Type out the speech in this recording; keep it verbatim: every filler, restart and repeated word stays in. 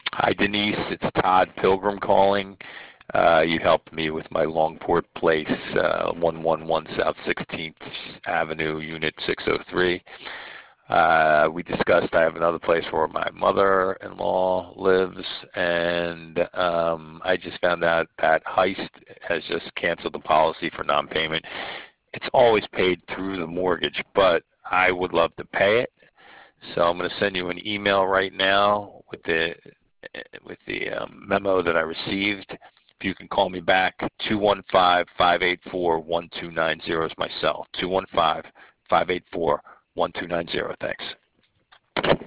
Hi, Denise. It's Todd Pilgrim calling. Uh, you helped me with my Longport Place, uh, one one one South sixteenth Avenue, Unit six oh three. Uh, we discussed I have another place where my mother-in-law lives, and um, I just found out that Heist has just canceled the policy for non-payment. It's always paid through the mortgage, but I would love to pay it. So I'm going to send you an email right now with the with the um, memo that I received. If you can call me back, two one five, five eight four, one two nine zero is my cell. two one five, five eight four, one two nine zero. Thanks.